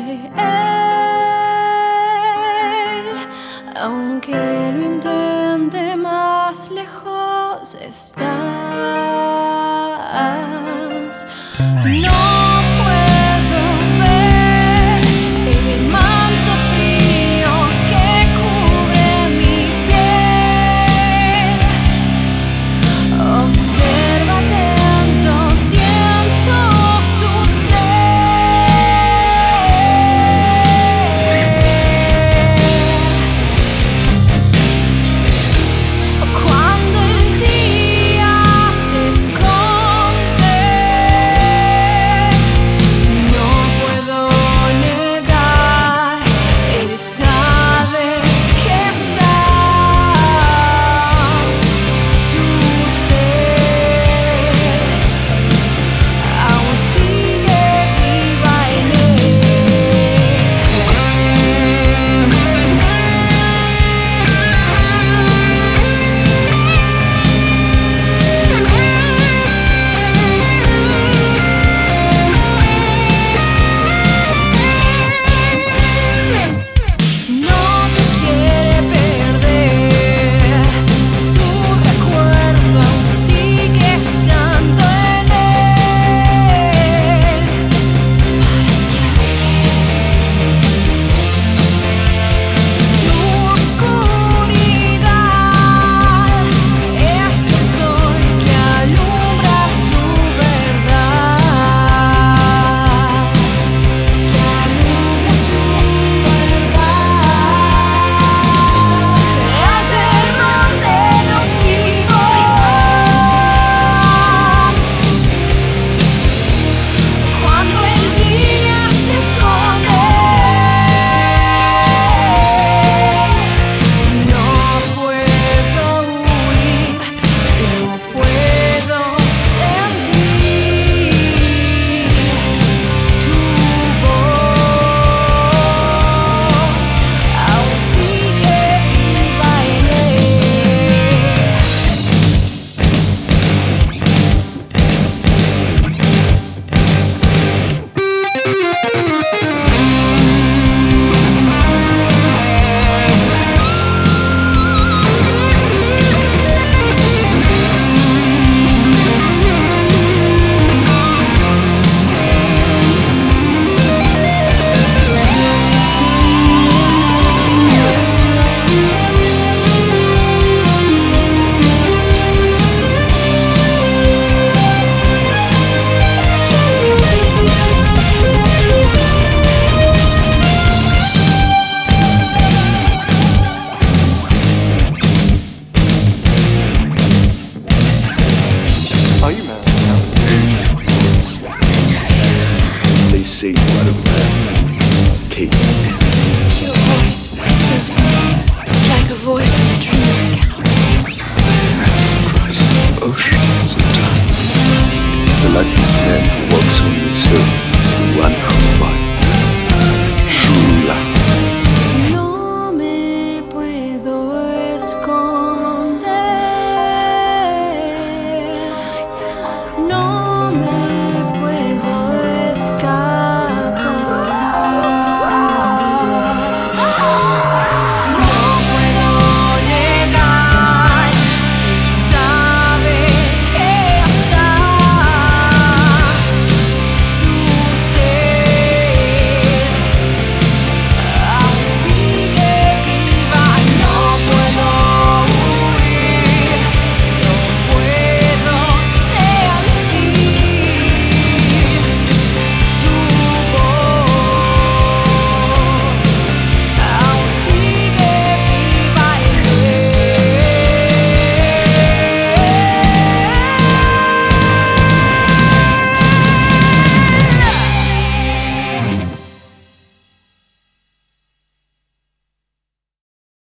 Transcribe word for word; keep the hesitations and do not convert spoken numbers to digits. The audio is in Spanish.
él, aunque lo intente, más lejos estás. No puedo ver el manto frío que cubre mi piel. Observa atento, siento su ser. Cuando el día se esconde, no puedo negar, él sabe que estás. Su ser aún sigue viva en él. No te quiere perder, tu recuerdo aún sigue estando en él para siempre. Su oscuridad es el sol que alumbra su verdad, que alumbra su verdad. El terror de los vivos, cuando el día se esconde, no puedo huir, no puedo sentir tu voz, aún sigue viva en él. Are you married now? They say what a man